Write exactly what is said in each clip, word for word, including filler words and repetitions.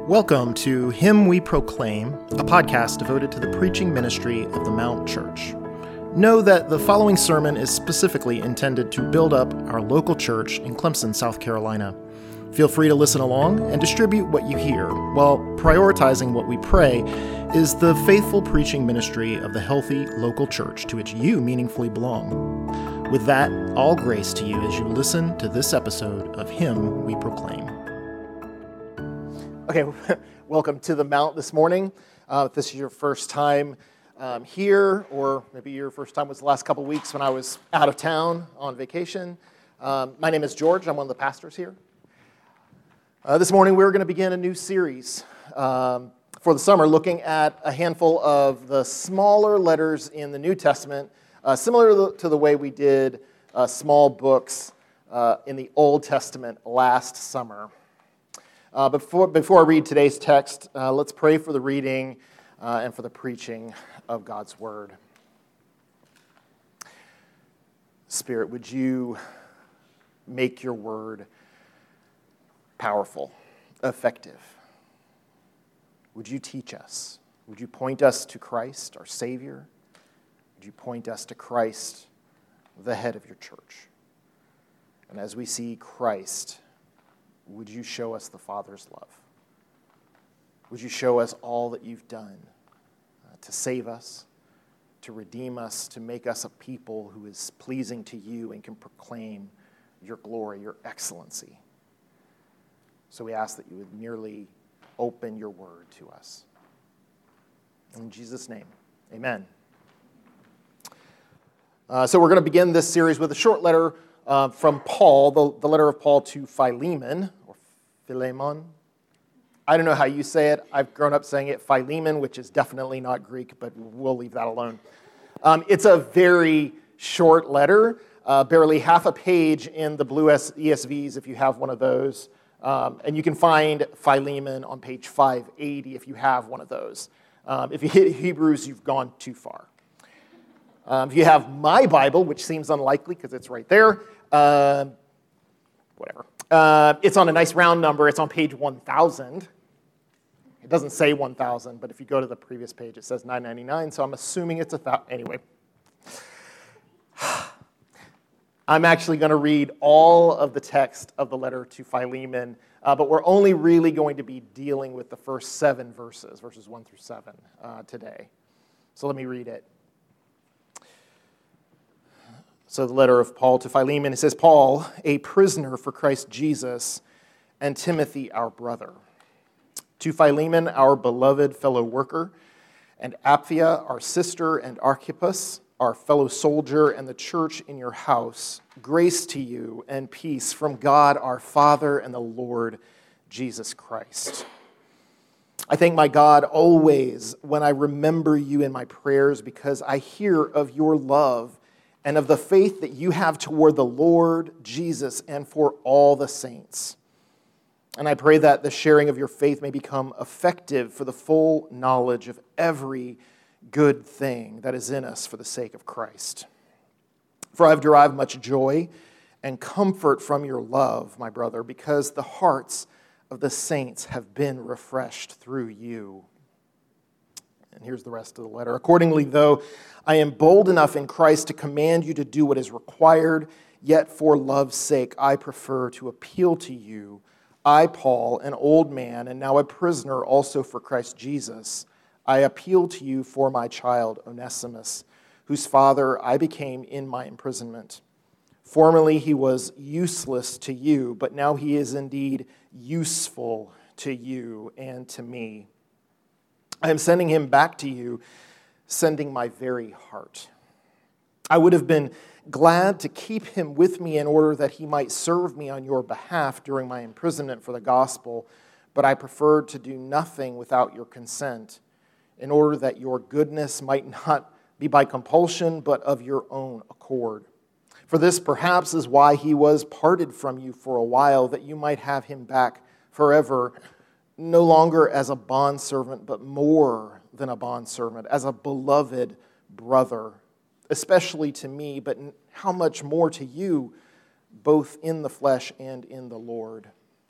Welcome to Him We Proclaim, a podcast devoted to the preaching ministry of the Mount Church. Know that the following sermon is specifically intended to build up our local church in Clemson, South Carolina. Feel free to listen along and distribute what you hear, while prioritizing what we pray is the faithful preaching ministry of the healthy local church to which you meaningfully belong. With that, all grace to you as you listen to this episode of Him We Proclaim. Okay, welcome to the Mount this morning. Uh, if this is your first time um, here, or maybe your first time was the last couple weeks when I was out of town on vacation. Um, my name is George. I'm one of the pastors here. Uh, this morning we're going to begin a new series um, for the summer, looking at a handful of the smaller letters in the New Testament, uh, similar to the way we did uh, small books uh, in the Old Testament last summer. Uh, before, before I read today's text, uh, let's pray for the reading uh, and for the preaching of God's Word. Spirit, would you make your Word powerful, effective? Would you teach us? Would you point us to Christ, our Savior? Would you point us to Christ, the head of your church? And as we see Christ, would you show us the Father's love? Would you show us all that you've done uh, to save us, to redeem us, to make us a people who is pleasing to you and can proclaim your glory, your excellency? So we ask that you would merely open your word to us. In Jesus' name, amen. Uh, so we're going to begin this series with a short letter uh, from Paul, the, the letter of Paul to Philemon, or Philemon. I don't know how you say it. I've grown up saying it Philemon, which is definitely not Greek, but we'll leave that alone. Um, it's a very short letter, uh, barely half a page in the blue E S Vs if you have one of those. Um, and you can find Philemon on page five eighty if you have one of those. Um, if you hit Hebrews, you've gone too far. Um, if you have my Bible, which seems unlikely because it's right there, uh, whatever. Uh, it's on a nice round number. It's on page one thousand. It doesn't say one thousand, but if you go to the previous page, it says nine ninety-nine, so I'm assuming it's a thousand. Anyway. I'm actually going to read all of the text of the letter to Philemon, uh, but we're only really going to be dealing with the first seven verses, verses one through seven, uh, today. So let me read it. So the letter of Paul to Philemon, it says, Paul, a prisoner for Christ Jesus, and Timothy, our brother. To Philemon, our beloved fellow worker, and Apphia, our sister, and Archippus, our fellow soldier, and the church in your house, grace to you and peace from God our Father and the Lord Jesus Christ. I thank my God always when I remember you in my prayers, because I hear of your love and of the faith that you have toward the Lord Jesus and for all the saints. And I pray that the sharing of your faith may become effective for the full knowledge of every good thing that is in us for the sake of Christ. For I have derived much joy and comfort from your love, my brother, because the hearts of the saints have been refreshed through you. And here's the rest of the letter. Accordingly, though, I am bold enough in Christ to command you to do what is required, yet for love's sake I prefer to appeal to you. I, Paul, an old man, and now a prisoner also for Christ Jesus, I appeal to you for my child, Onesimus, whose father I became in my imprisonment. Formerly he was useless to you, but now he is indeed useful to you and to me. I am sending him back to you, sending my very heart. I would have been glad to keep him with me in order that he might serve me on your behalf during my imprisonment for the gospel, but I preferred to do nothing without your consent, in order that your goodness might not be by compulsion, but of your own accord. For this perhaps is why he was parted from you for a while, that you might have him back forever, no longer as a bondservant, but more than a bondservant, as a beloved brother, especially to me, but how much more to you, both in the flesh and in the Lord.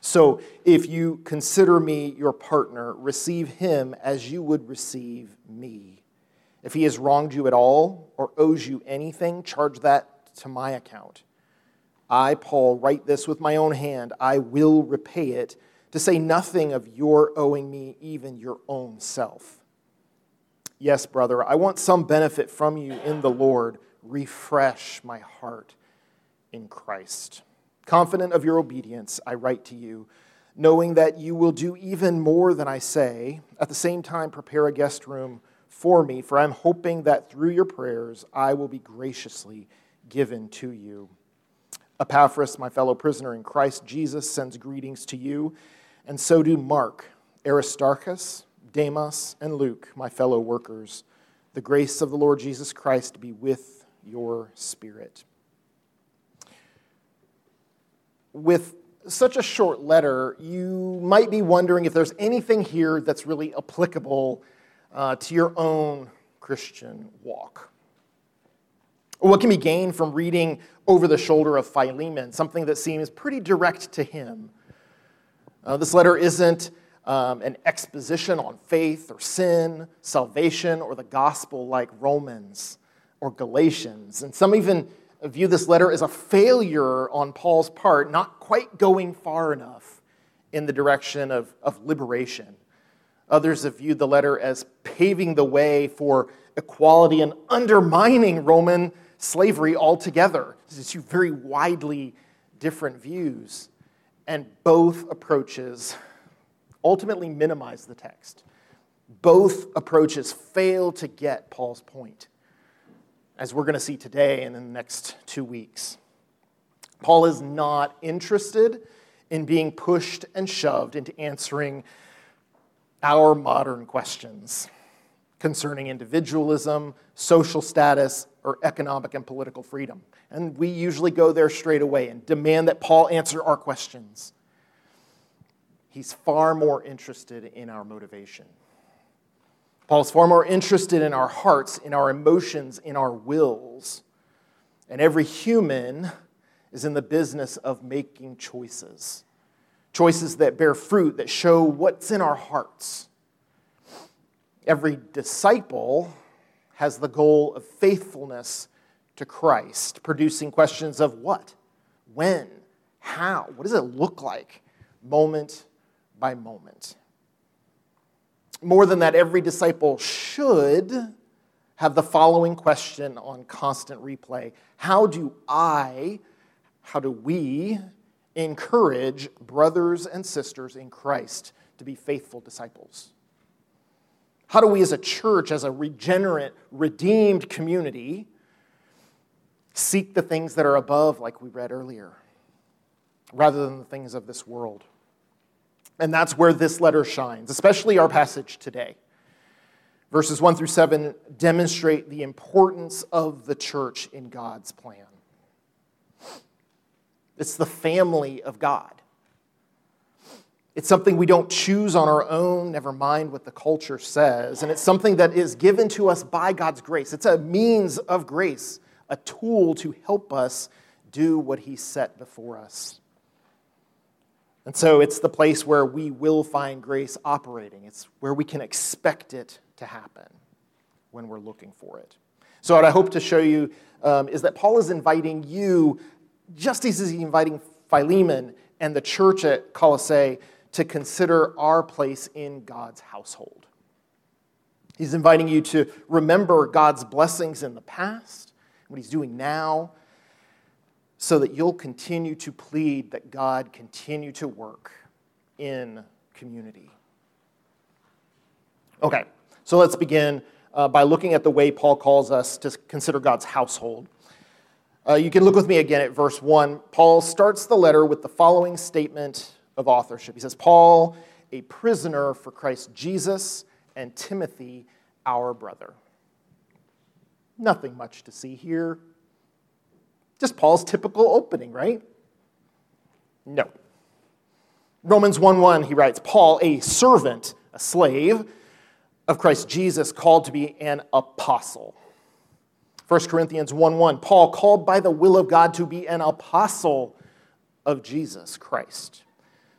So if you consider me your partner, receive him as you would receive me. If he has wronged you at all or owes you anything, charge that to my account. I, Paul, write this with my own hand. I will repay it, to say nothing of your owing me even your own self. Yes, brother, I want some benefit from you in the Lord. Refresh my heart in Christ. Confident of your obedience, I write to you, knowing that you will do even more than I say. At the same time, prepare a guest room for me, for I'm hoping that through your prayers I will be graciously given to you. Epaphras, my fellow prisoner in Christ Jesus, sends greetings to you, and so do Mark, Aristarchus, Demas, and Luke, my fellow workers. The grace of the Lord Jesus Christ be with your spirit. With such a short letter, you might be wondering if there's anything here that's really applicable uh, to your own Christian walk. What can be gained from reading over the shoulder of Philemon, something that seems pretty direct to him? Uh, this letter isn't um, an exposition on faith or sin, salvation, or the gospel like Romans or Galatians. And some even view this letter as a failure on Paul's part, not quite going far enough in the direction of, of liberation. Others have viewed the letter as paving the way for equality and undermining Roman slavery altogether. These are two very widely different views, and both approaches ultimately minimize the text. Both approaches fail to get Paul's point, as we're going to see today and in the next two weeks. Paul is not interested in being pushed and shoved into answering our modern questions concerning individualism, social status, or economic and political freedom. And we usually go there straight away and demand that Paul answer our questions. He's far more interested in our motivation. Paul's far more interested in our hearts, in our emotions, in our wills. And every human is in the business of making choices. Choices that bear fruit, that show what's in our hearts. Every disciple has the goal of faithfulness to Christ, producing questions of what, when, how, what does it look like, moment by moment. More than that, every disciple should have the following question on constant replay. How do I, how do we encourage brothers and sisters in Christ to be faithful disciples? How do we as a church, as a regenerate, redeemed community, seek the things that are above, like we read earlier, rather than the things of this world? And that's where this letter shines, especially our passage today. Verses one through seven demonstrate the importance of the church in God's plan. It's the family of God. It's something we don't choose on our own, never mind what the culture says. And it's something that is given to us by God's grace. It's a means of grace, a tool to help us do what He set before us. And so it's the place where we will find grace operating. It's where we can expect it to happen when we're looking for it. So what I hope to show you um, is that Paul is inviting you, just as he's inviting Philemon and the church at Colossae, to consider our place in God's household. He's inviting you to remember God's blessings in the past, what He's doing now, so that you'll continue to plead that God continue to work in community. Okay, so let's begin uh, by looking at the way Paul calls us to consider God's household. Uh, you can look with me again at verse one. Paul starts the letter with the following statement of authorship. He says, Paul, a prisoner for Christ Jesus, and Timothy, our brother. Nothing much to see here. Just Paul's typical opening, right? No. Romans one one, he writes, Paul, a servant, a slave of Christ Jesus, called to be an apostle. First Corinthians one one, Paul, called by the will of God to be an apostle of Jesus Christ.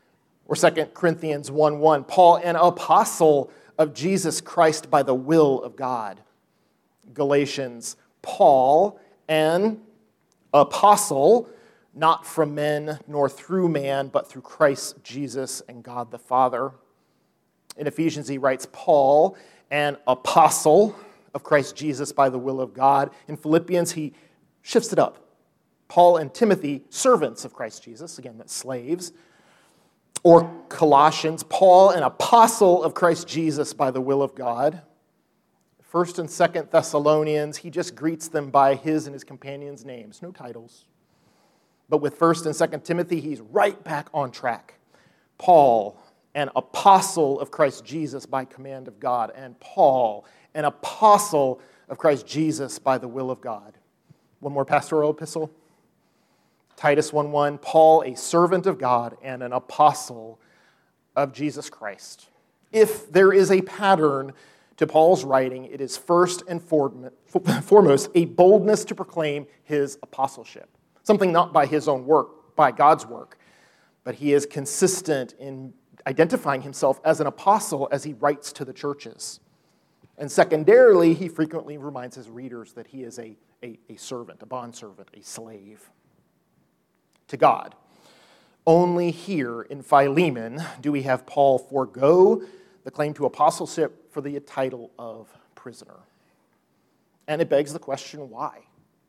Or Second Corinthians one one, Paul, an apostle of Jesus Christ by the will of God. Galatians, Paul, an apostle, not from men nor through man, but through Christ Jesus and God the Father. In Ephesians, he writes, Paul, an apostle of Christ Jesus by the will of God. In Philippians, he shifts it up. Paul and Timothy, servants of Christ Jesus, again, that's slaves. Or Colossians, Paul, an apostle of Christ Jesus by the will of God. First and Second Thessalonians, he just greets them by his and his companions' names, no titles. But with First and Second Timothy, he's right back on track. Paul, an apostle of Christ Jesus by command of God, and Paul, an apostle of Christ Jesus by the will of God. One more pastoral epistle. Titus one one, Paul, a servant of God and an apostle of Jesus Christ. If there is a pattern to Paul's writing, it is first and foremost a boldness to proclaim his apostleship. Something not by his own work, by God's work, but he is consistent in identifying himself as an apostle as he writes to the churches. And secondarily, he frequently reminds his readers that he is a, a, a servant, a bondservant, a slave to God. Only here in Philemon do we have Paul forego the claim to apostleship for the title of prisoner. And it begs the question, why?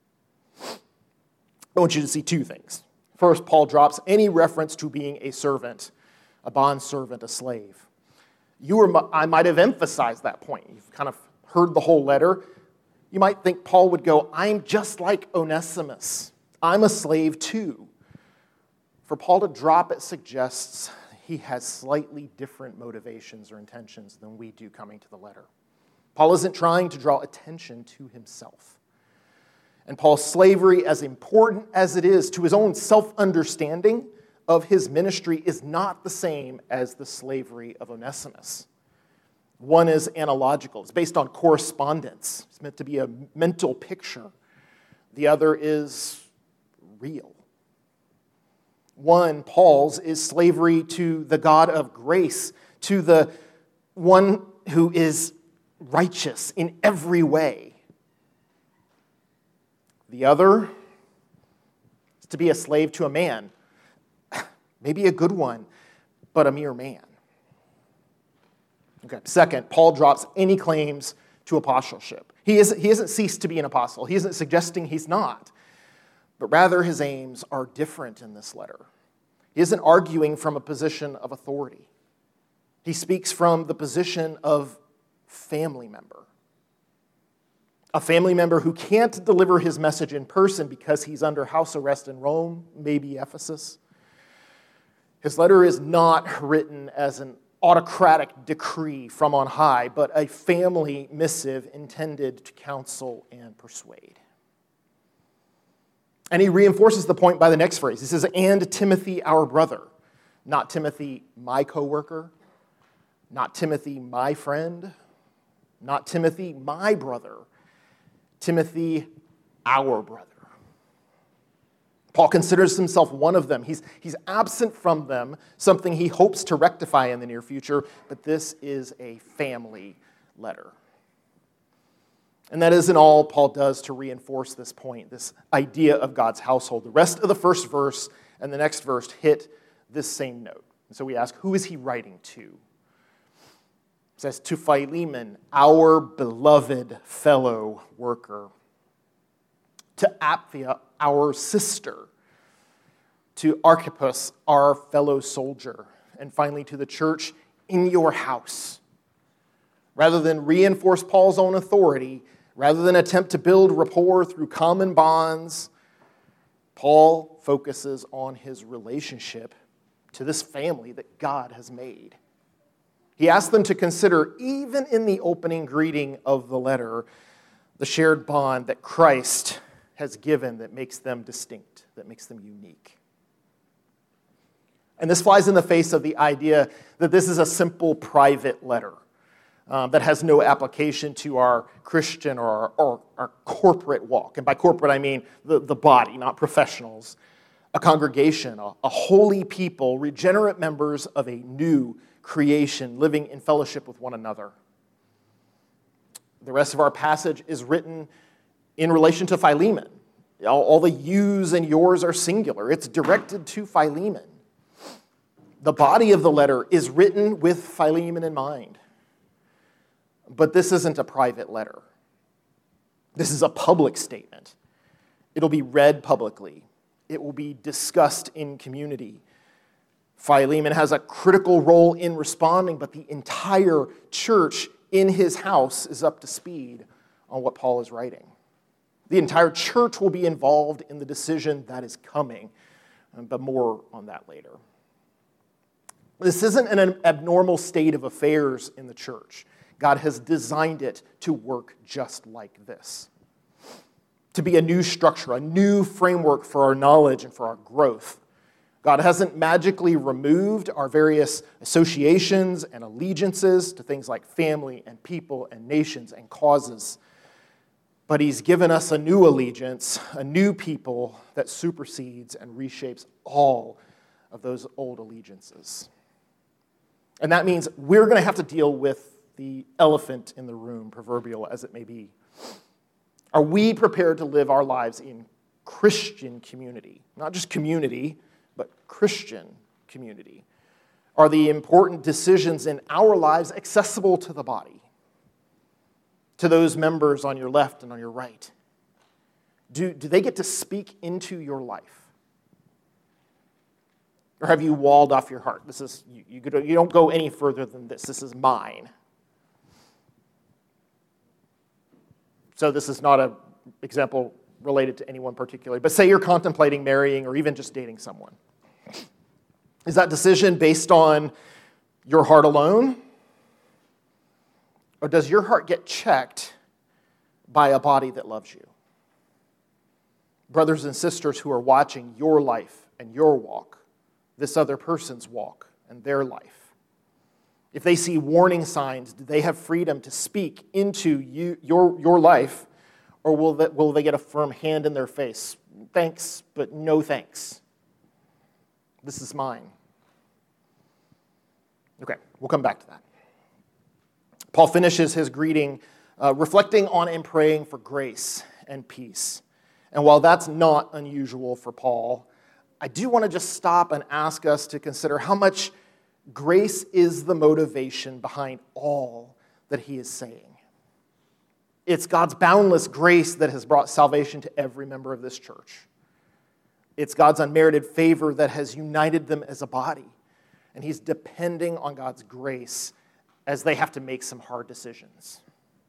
I want you to see two things. First, Paul drops any reference to being a servant, a bondservant, a slave. You or I might have emphasized that point. You've kind of heard the whole letter. You might think Paul would go, I'm just like Onesimus. I'm a slave too. For Paul to drop it suggests he has slightly different motivations or intentions than we do coming to the letter. Paul isn't trying to draw attention to himself. And Paul's slavery, as important as it is to his own self-understanding of his ministry, is not the same as the slavery of Onesimus. One is analogical. It's based on correspondence. It's meant to be a mental picture. The other is real. One, Paul's, is slavery to the God of grace, to the one who is righteous in every way. The other is to be a slave to a man, maybe a good one, but a mere man. Okay. Second, Paul drops any claims to apostleship. He isn't, he hasn't ceased to be an apostle. He isn't suggesting he's not. But rather, his aims are different in this letter. He isn't arguing from a position of authority. He speaks from the position of family member. A family member who can't deliver his message in person because he's under house arrest in Rome, maybe Ephesus. His letter is not written as an autocratic decree from on high, but a family missive intended to counsel and persuade. And he reinforces the point by the next phrase. He says, and Timothy, our brother. Not Timothy, my co-worker. Not Timothy, my friend. Not Timothy, my brother. Timothy, our brother. Paul considers himself one of them. He's, he's absent from them, something he hopes to rectify in the near future, but this is a family letter. And that isn't all Paul does to reinforce this point, this idea of God's household. The rest of the first verse and the next verse hit this same note. And so we ask, who is he writing to? It says, to Philemon, our beloved fellow worker. To Apphia, our sister. To Archippus, our fellow soldier. And finally, to the church in your house. Rather than reinforce Paul's own authority, rather than attempt to build rapport through common bonds, Paul focuses on his relationship to this family that God has made. He asks them to consider, even in the opening greeting of the letter, the shared bond that Christ has given that makes them distinct, that makes them unique. And this flies in the face of the idea that this is a simple private letter. Um, that has no application to our Christian or our, or our corporate walk. And by corporate, I mean the, the body, not professionals. a congregation, a, a holy people, regenerate members of a new creation, living in fellowship with one another. The rest of our passage is written in relation to Philemon. All, all the yous and yours are singular. It's directed to Philemon. The body of the letter is written with Philemon in mind. But this isn't a private letter. This is a public statement. It'll be read publicly. It will be discussed in community. Philemon has a critical role in responding, but the entire church in his house is up to speed on what Paul is writing. The entire church will be involved in the decision that is coming, but more on that later. This isn't an abnormal state of affairs in the church. God has designed it to work just like this. To be a new structure, a new framework for our knowledge and for our growth. God hasn't magically removed our various associations and allegiances to things like family and people and nations and causes. But he's given us a new allegiance, a new people that supersedes and reshapes all of those old allegiances. And that means we're going to have to deal with the elephant in the room, proverbial as it may be. Are we prepared to live our lives in Christian community? Not just community, but Christian community. Are the important decisions in our lives accessible to the body? To those members on your left and on your right? Do, do they get to speak into your life? Or have you walled off your heart? This is you, you, you don't go any further than this. This is mine. So this is not an example related to anyone particularly, but say you're contemplating marrying or even just dating someone. Is that decision based on your heart alone? Or does your heart get checked by a body that loves you? Brothers and sisters who are watching your life and your walk, this other person's walk and their life. If they see warning signs, do they have freedom to speak into you, your, your life, or will they, will they get a firm hand in their face? Thanks, but no thanks. This is mine. Okay, we'll come back to that. Paul finishes his greeting uh, reflecting on and praying for grace and peace. And while that's not unusual for Paul, I do want to just stop and ask us to consider how much grace is the motivation behind all that he is saying. It's God's boundless grace that has brought salvation to every member of this church. It's God's unmerited favor that has united them as a body. And he's depending on God's grace as they have to make some hard decisions.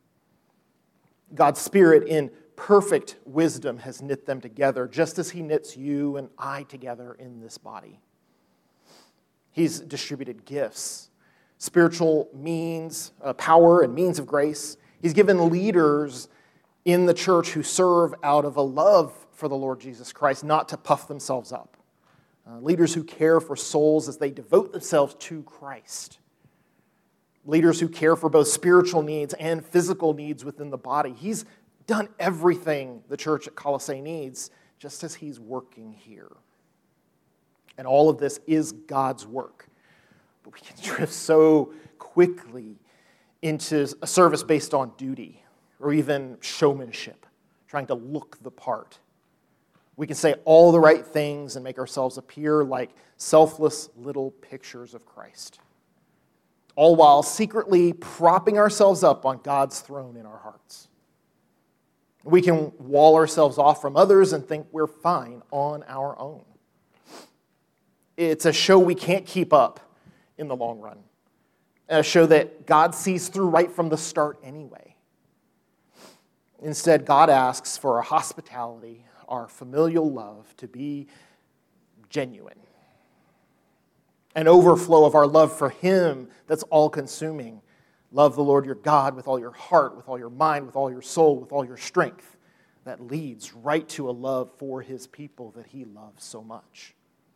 God's Spirit in perfect wisdom has knit them together, just as he knits you and I together in this body. He's distributed gifts, spiritual means, uh, power and means of grace. He's given leaders in the church who serve out of a love for the Lord Jesus Christ, not to puff themselves up. Uh, leaders who care for souls as they devote themselves to Christ. Leaders who care for both spiritual needs and physical needs within the body. He's done everything the church at Colossae needs, just as he's working here. And all of this is God's work. But we can drift so quickly into a service based on duty or even showmanship, trying to look the part. We can say all the right things and make ourselves appear like selfless little pictures of Christ, all while secretly propping ourselves up on God's throne in our hearts. We can wall ourselves off from others and think we're fine on our own. It's a show we can't keep up in the long run. A show that God sees through right from the start anyway. Instead, God asks for our hospitality, our familial love to be genuine. An overflow of our love for him that's all-consuming. Love the Lord your God with all your heart, with all your mind, with all your soul, with all your strength. That leads right to a love for his people that he loves so much.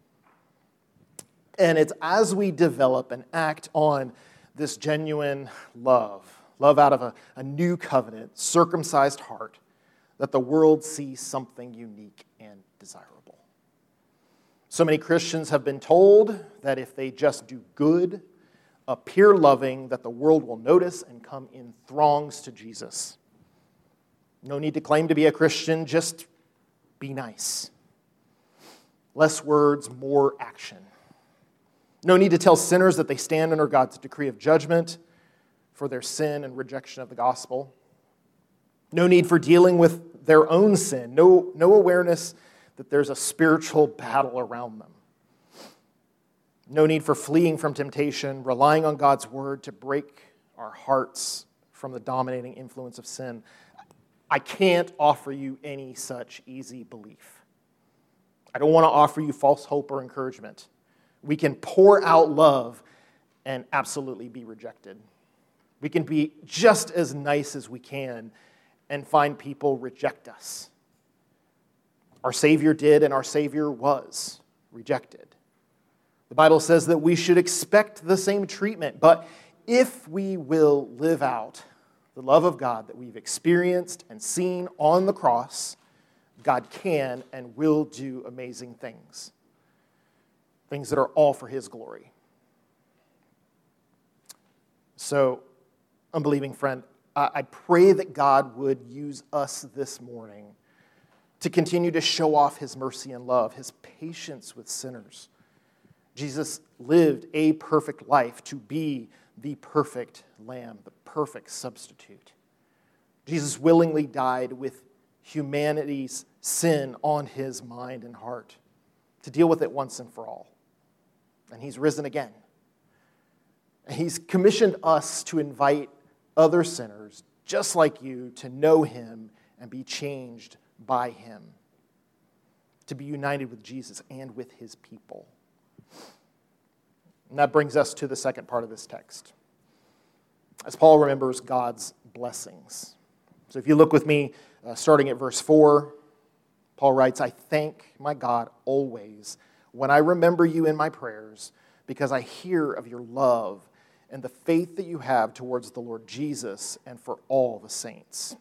And it's as we develop and act on this genuine love, love out of a, a new covenant, circumcised heart, that the world sees something unique and desirable. So many Christians have been told that if they just do good, appear loving, that the world will notice and come in throngs to Jesus. No need to claim to be a Christian, just be nice. Less words, more action. No need to tell sinners that they stand under God's decree of judgment for their sin and rejection of the gospel. No need for dealing with their own sin. No, no awareness that there's a spiritual battle around them. No need for fleeing from temptation, relying on God's word to break our hearts from the dominating influence of sin. I can't offer you any such easy belief. I don't want to offer you false hope or encouragement. We can pour out love and absolutely be rejected. We can be just as nice as we can and find people reject us. Our Savior did, and our Savior was rejected. The Bible says that we should expect the same treatment, but if we will live out the love of God that we've experienced and seen on the cross, God can and will do amazing things. Things that are all for His glory. So, unbelieving friend, I pray that God would use us this morning to continue to show off His mercy and love, His patience with sinners. Jesus lived a perfect life to be the perfect lamb, the perfect substitute. Jesus willingly died with humanity's sin on His mind and heart to deal with it once and for all. And He's risen again. And He's commissioned us to invite other sinners just like you to know Him and be changed by Him, to be united with Jesus and with His people. And that brings us to the second part of this text, as Paul remembers God's blessings. So if you look with me, uh, starting at verse four, Paul writes, I thank my God always when I remember you in my prayers, because I hear of your love and the faith that you have towards the Lord Jesus and for all the saints.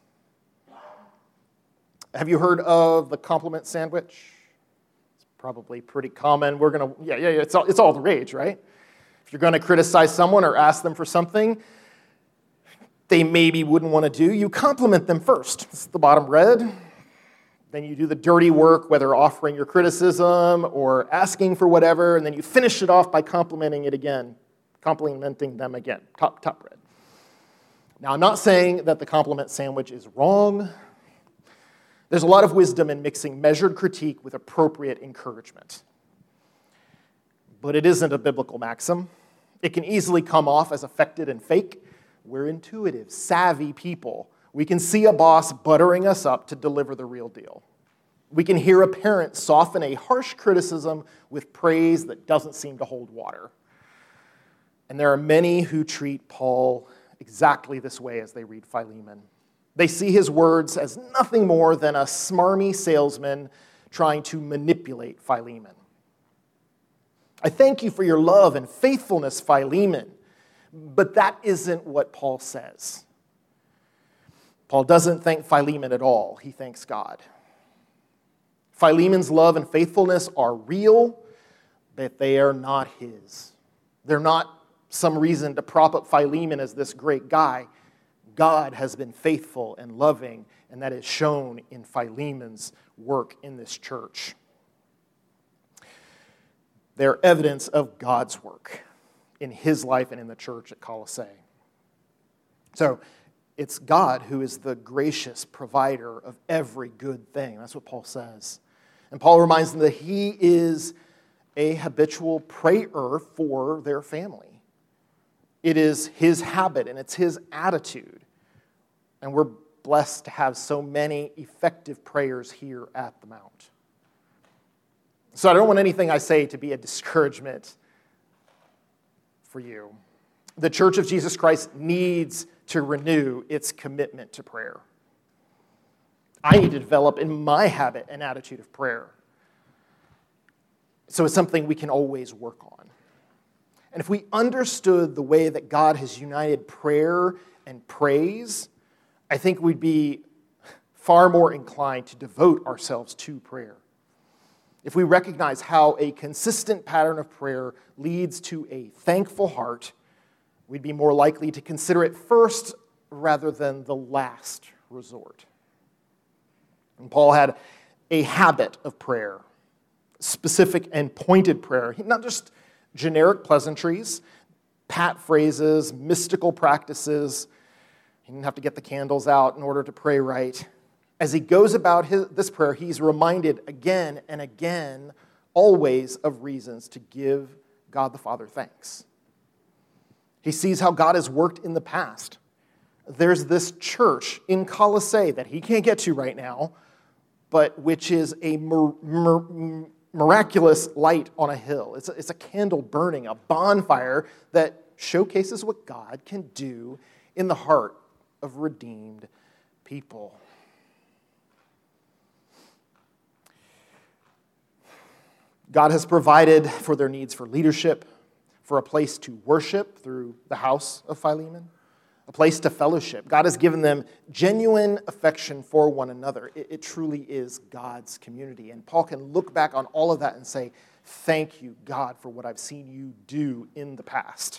Have you heard of the compliment sandwich? It's probably pretty common. We're going to, yeah, yeah, yeah, it's all, it's all the rage, right? If you're going to criticize someone or ask them for something they maybe wouldn't want to do, you compliment them first. It's the bottom red. Then you do the dirty work, whether offering your criticism or asking for whatever, and then you finish it off by complimenting it again, complimenting them again, top, top red. Now, I'm not saying that the compliment sandwich is wrong. There's a lot of wisdom in mixing measured critique with appropriate encouragement. But it isn't a biblical maxim. It can easily come off as affected and fake. We're intuitive, savvy people. We can see a boss buttering us up to deliver the real deal. We can hear a parent soften a harsh criticism with praise that doesn't seem to hold water. And there are many who treat Paul exactly this way as they read Philemon. They see his words as nothing more than a smarmy salesman trying to manipulate Philemon. I thank you for your love and faithfulness, Philemon. But that isn't what Paul says. Paul doesn't thank Philemon at all. He thanks God. Philemon's love and faithfulness are real, but they are not his. They're not some reason to prop up Philemon as this great guy. God has been faithful and loving, and that is shown in Philemon's work in this church. They're evidence of God's work in his life and in the church at Colossae. So, it's God who is the gracious provider of every good thing. That's what Paul says. And Paul reminds them that he is a habitual prayer for their family. It is his habit and it's his attitude. And we're blessed to have so many effective prayers here at the Mount. So I don't want anything I say to be a discouragement for you. The Church of Jesus Christ needs to renew its commitment to prayer. I need to develop in my habit an attitude of prayer. So it's something we can always work on. And if we understood the way that God has united prayer and praise, I think we'd be far more inclined to devote ourselves to prayer. if we recognize how a consistent pattern of prayer leads to a thankful heart, we'd be more likely to consider it first rather than the last resort. And Paul had a habit of prayer, specific and pointed prayer, not just generic pleasantries, pat phrases, mystical practices. He didn't have to get the candles out in order to pray right. As he goes about his, this prayer, he's reminded again and again, always, of reasons to give God the Father thanks. He sees how God has worked in the past. There's this church in Colossae that he can't get to right now, but which is a mir- mir- miraculous light on a hill. It's a, it's a candle burning, a bonfire that showcases what God can do in the heart of redeemed people. God has provided for their needs for leadership, for a place to worship through the house of Philemon, a place to fellowship. God has given them genuine affection for one another. It, it truly is God's community. And Paul can look back on all of that and say, thank you, God, for what I've seen you do in the past.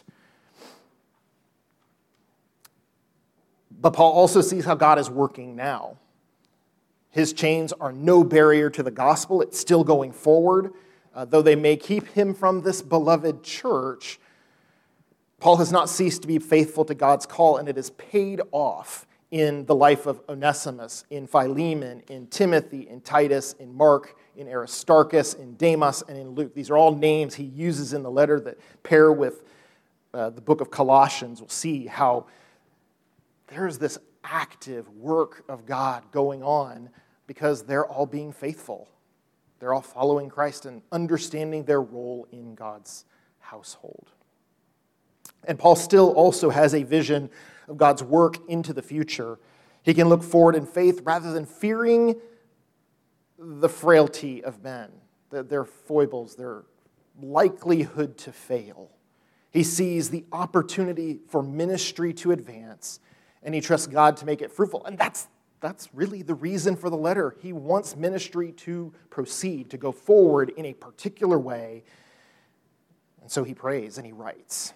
But Paul also sees how God is working now. His chains are no barrier to the gospel. It's still going forward. Uh, though they may keep him from this beloved church, Paul has not ceased to be faithful to God's call, and it is paid off in the life of Onesimus, in Philemon, in Timothy, in Titus, in Mark, in Aristarchus, in Demas, and in Luke. These are all names he uses in the letter that pair with uh, the book of Colossians. We'll see how there's this active work of God going on because they're all being faithful. They're all following Christ and understanding their role in God's household. And Paul still also has a vision of God's work into the future. He can look forward in faith rather than fearing the frailty of men, their foibles, their likelihood to fail. He sees the opportunity for ministry to advance, and he trusts God to make it fruitful. And that's That's really the reason for the letter. He wants ministry to proceed, to go forward in a particular way. And so he prays and he writes.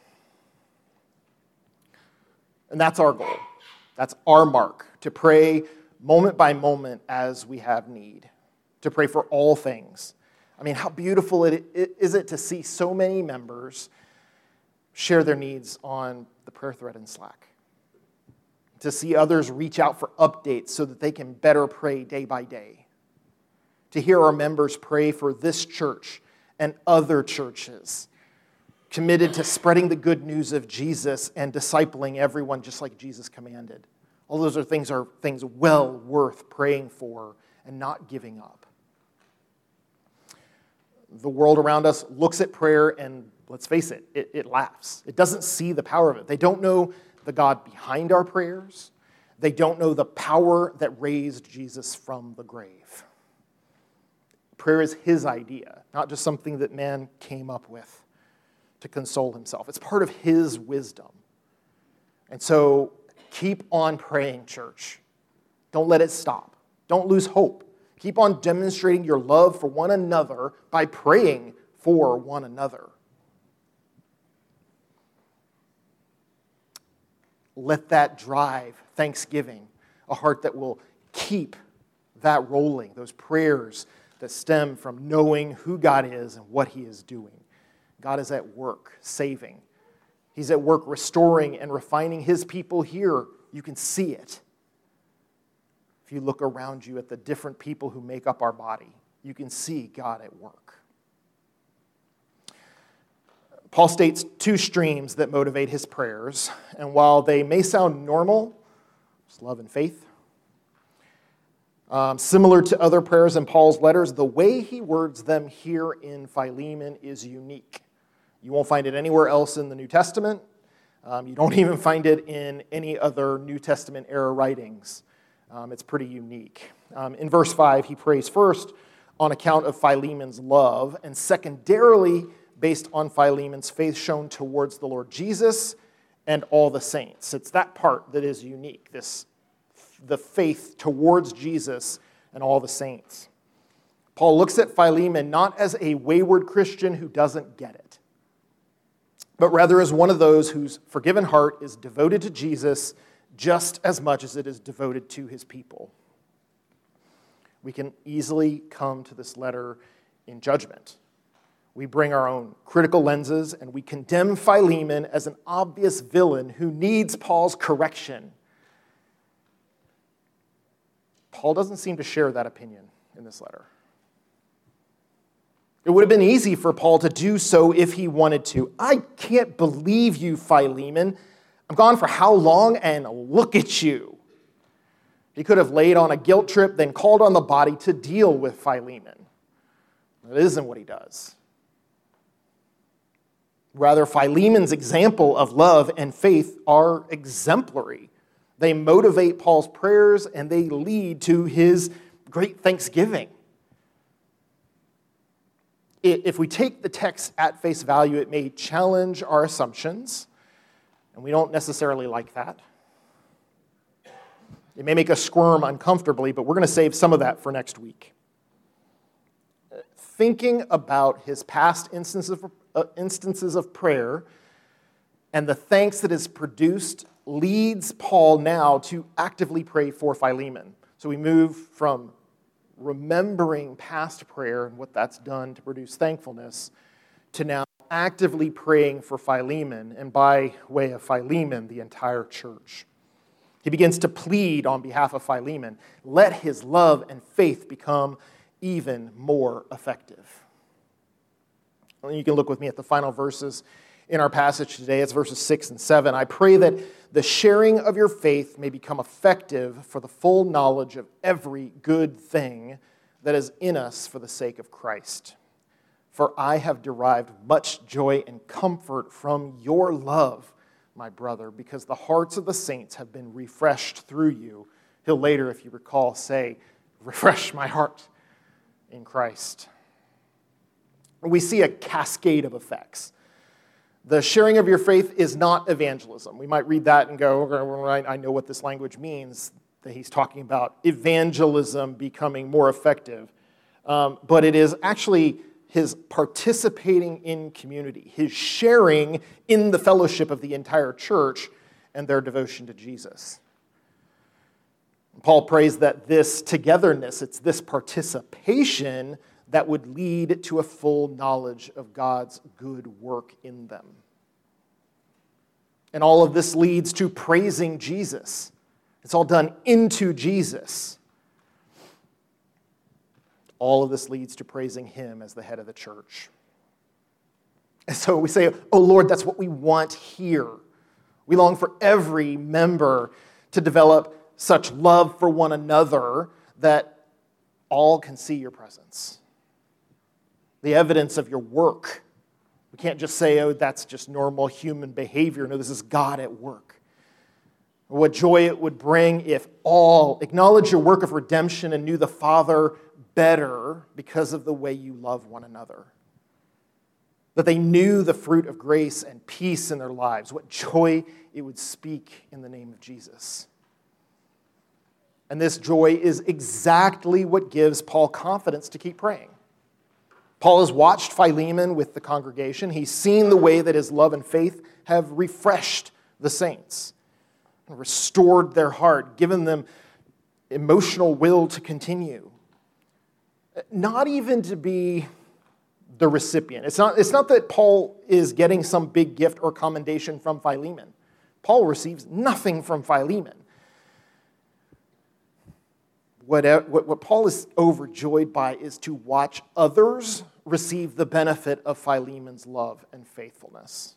And that's our goal. That's our mark, to pray moment by moment as we have need, to pray for all things. I mean, how beautiful it is it to see so many members share their needs on the prayer thread in Slack, to see others reach out for updates so that they can better pray day by day, to hear our members pray for this church and other churches, committed to spreading the good news of Jesus and discipling everyone just like Jesus commanded. All those are things are things well worth praying for and not giving up. The world around us looks at prayer and, let's face it, it, it laughs. It doesn't see the power of it. They don't know the God behind our prayers. They don't know the power that raised Jesus from the grave. Prayer is his idea, not just something that man came up with to console himself. It's part of his wisdom. And so keep on praying, church. Don't let it stop. Don't lose hope. Keep on demonstrating your love for one another by praying for one another. Let that drive thanksgiving, a heart that will keep that rolling, those prayers that stem from knowing who God is and what he is doing. God is at work saving. He's at work restoring and refining his people here. You can see it. If you look around you at the different people who make up our body, you can see God at work. Paul states two streams that motivate his prayers, and while they may sound normal, it's love and faith, um, similar to other prayers in Paul's letters, the way he words them here in Philemon is unique. You won't find it anywhere else in the New Testament. Um, you don't even find it in any other New Testament era writings. Um, it's pretty unique. Um, in verse five, he prays first on account of Philemon's love, and secondarily, based on Philemon's faith shown towards the Lord Jesus and all the saints. It's that part that is unique, this the faith towards Jesus and all the saints. Paul looks at Philemon not as a wayward Christian who doesn't get it, but rather as one of those whose forgiven heart is devoted to Jesus just as much as it is devoted to his people. We can easily come to this letter in judgment. We bring our own critical lenses and we condemn Philemon as an obvious villain who needs Paul's correction. Paul doesn't seem to share that opinion in this letter. It would have been easy for Paul to do so if he wanted to. I can't believe you, Philemon. I'm gone for how long, and look at you. He could have laid on a guilt trip, then called on the body to deal with Philemon. That isn't what he does. Rather, Philemon's example of love and faith are exemplary. They motivate Paul's prayers, and they lead to his great thanksgiving. If we take the text at face value, it may challenge our assumptions, and we don't necessarily like that. It may make us squirm uncomfortably, but we're going to save some of that for next week. Thinking about his past instances of, uh, instances of prayer and the thanks that is produced leads Paul now to actively pray for Philemon. So we move from remembering past prayer and what that's done to produce thankfulness to now actively praying for Philemon, and by way of Philemon, the entire church. He begins to plead on behalf of Philemon, let his love and faith become even more effective. You can look with me at the final verses in our passage today. It's verses six and seven. I pray that the sharing of your faith may become effective for the full knowledge of every good thing that is in us for the sake of Christ. For I have derived much joy and comfort from your love, my brother, because the hearts of the saints have been refreshed through you. He'll later, if you recall, say, refresh my heart in Christ. We see a cascade of effects. The sharing of your faith is not evangelism. We might read that and go, okay, I know what this language means, that he's talking about evangelism becoming more effective. Um, but it is actually his participating in community, his sharing in the fellowship of the entire church and their devotion to Jesus. Paul prays that this togetherness, it's this participation that would lead to a full knowledge of God's good work in them. And all of this leads to praising Jesus. It's all done into Jesus. All of this leads to praising him as the head of the church. And so we say, oh Lord, that's what we want here. We long for every member to develop such love for one another that all can see your presence. The evidence of your work. We can't just say, oh, that's just normal human behavior. No, this is God at work. What joy it would bring if all acknowledged your work of redemption and knew the Father better because of the way you love one another. That they knew the fruit of grace and peace in their lives. What joy it would speak in the name of Jesus. And this joy is exactly what gives Paul confidence to keep praying. Paul has watched Philemon with the congregation. He's seen the way that his love and faith have refreshed the saints, and restored their heart, given them emotional will to continue. Not even to be the recipient. It's not, it's not that Paul is getting some big gift or commendation from Philemon. Paul receives nothing from Philemon. What, what, what Paul is overjoyed by is to watch others receive the benefit of Philemon's love and faithfulness.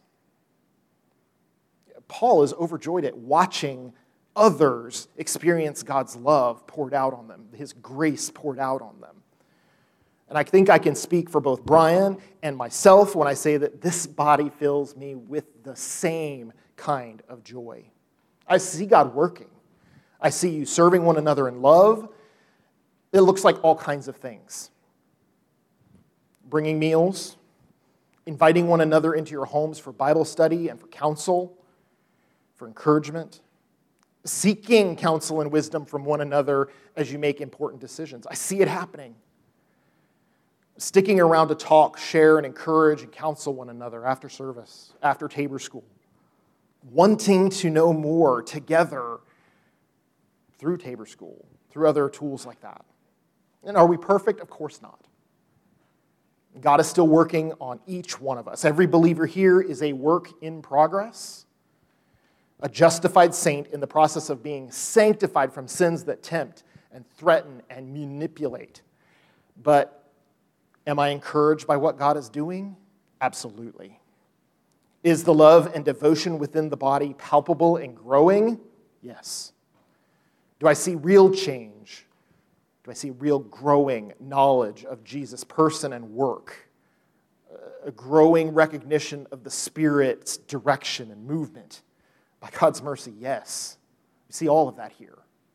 Paul is overjoyed at watching others experience God's love poured out on them, his grace poured out on them. And I think I can speak for both Brian and myself when I say that this body fills me with the same kind of joy. I see God working. I see you serving one another in love. It looks like all kinds of things. Bringing meals, inviting one another into your homes for Bible study and for counsel, for encouragement, seeking counsel and wisdom from one another as you make important decisions. I see it happening. sticking around to talk, share, and encourage and counsel one another after service, after Tabor School, wanting to know more together through Tabor School, through other tools like that. And are we perfect? Of course not. God is still working on each one of us. Every believer here is a work in progress, a justified saint in the process of being sanctified from sins that tempt and threaten and manipulate. But am I encouraged by what God is doing? Absolutely. Is the love and devotion within the body palpable and growing? Yes. Do I see real change? Do I see real growing knowledge of Jesus' person and work? A growing recognition of the Spirit's direction and movement? By God's mercy, yes. We see all of that here.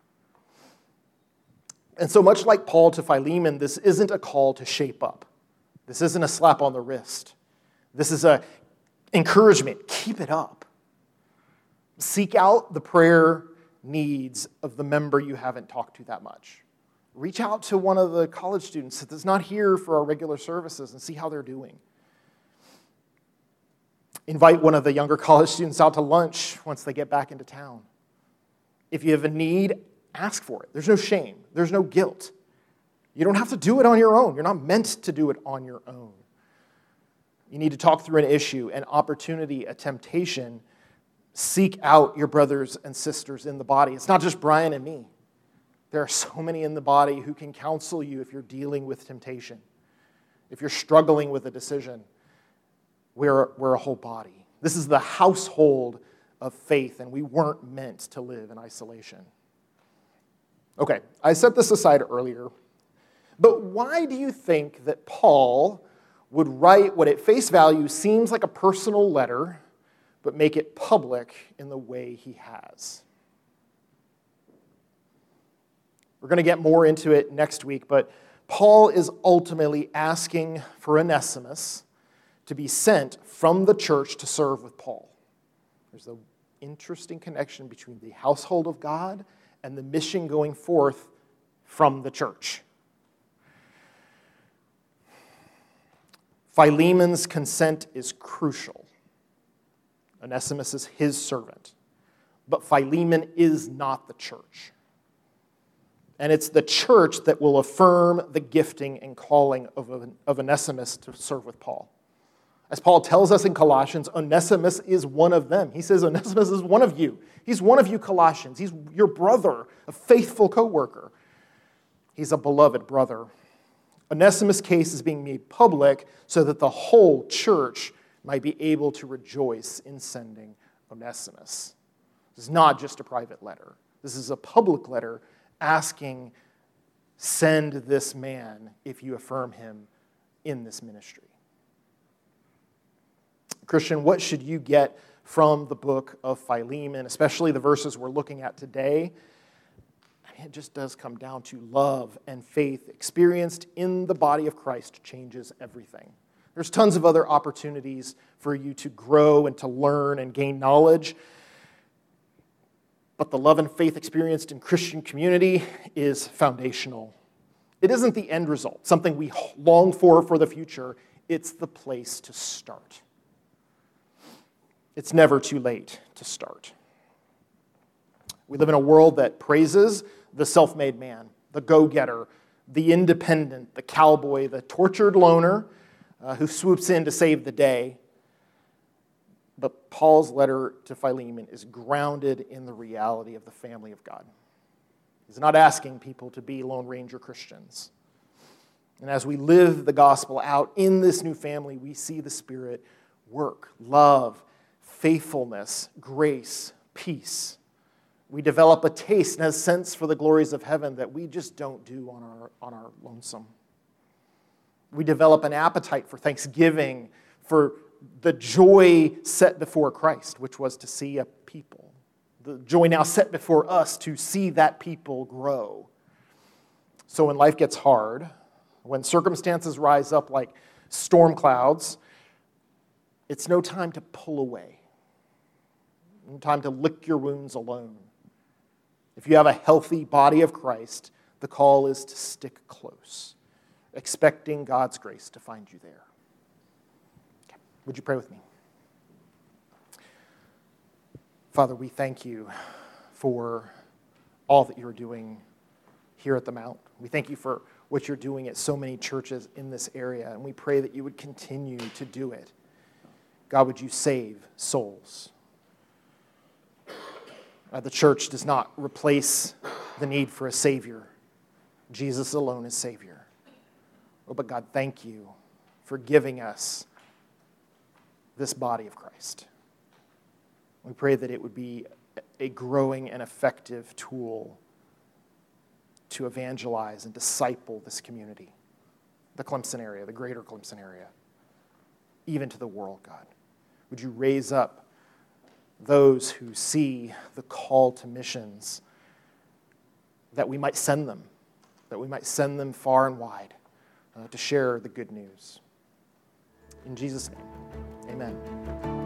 And so much like Paul to Philemon, this isn't a call to shape up. This isn't a slap on the wrist. This is an encouragement. Keep it up. Seek out the prayer needs of the member you haven't talked to that much. Reach out to one of the college students that's not here for our regular services and see how they're doing. Invite one of the younger college students out to lunch once they get back into town. If you have a need, ask for it. There's no shame. There's no guilt. You don't have to do it on your own. You're not meant to do it on your own. You need to talk through an issue, an opportunity, a temptation. Seek out your brothers and sisters in the body. It's not just Brian and me. There are so many in the body who can counsel you if you're dealing with temptation, if you're struggling with a decision. We're, we're a whole body. This is the household of faith, and we weren't meant to live in isolation. Okay, I set this aside earlier, but why do you think that Paul would write what at face value seems like a personal letter, but make it public in the way he has? We're going to get more into it next week, but Paul is ultimately asking for Onesimus to be sent from the church to serve with Paul. There's an interesting connection between the household of God and the mission going forth from the church. Philemon's consent is crucial. Onesimus is his servant, but Philemon is not the church. And it's the church that will affirm the gifting and calling of, of Onesimus to serve with Paul. As Paul tells us in Colossians, Onesimus is one of them. He says, Onesimus is one of you. He's one of you Colossians. He's your brother, a faithful co-worker. He's a beloved brother. Onesimus' case is being made public so that the whole church might be able to rejoice in sending Onesimus. This is not just a private letter. This is a public letter asking, send this man if you affirm him in this ministry. Christian, what should you get from the book of Philemon, especially the verses we're looking at today? I mean, it just does come down to love and faith experienced in the body of Christ changes everything. There's tons of other opportunities for you to grow and to learn and gain knowledge. But the love and faith experienced in Christian community is foundational. It isn't the end result, something we long for for the future. It's the place to start. It's never too late to start. We live in a world that praises the self-made man, the go-getter, the independent, the cowboy, the tortured loner uh, who swoops in to save the day. But Paul's letter to Philemon is grounded in the reality of the family of God. He's not asking people to be Lone Ranger Christians. And as we live the gospel out in this new family, we see the Spirit work, love, faithfulness, grace, peace. We develop a taste and a sense for the glories of heaven that we just don't do on our, on our lonesome. We develop an appetite for thanksgiving, for the joy set before Christ, which was to see a people. The joy now set before us to see that people grow. So when life gets hard, when circumstances rise up like storm clouds, it's no time to pull away. No time to lick your wounds alone. If you have a healthy body of Christ, the call is to stick close. expecting God's grace to find you there. Okay. Would you pray with me? Father, we thank you for all that you're doing here at the Mount. We thank you for what you're doing at so many churches in this area, and we pray that you would continue to do it. God, would you save souls? Uh, the church does not replace the need for a Savior. Jesus alone is Savior. Oh, but God, thank you for giving us this body of Christ. We pray that it would be a growing and effective tool to evangelize and disciple this community, the Clemson area, the greater Clemson area, even to the world, God. Would you raise up those who see the call to missions, that we might send them, that we might send them far and wide uh, to share the good news. In Jesus' name, amen.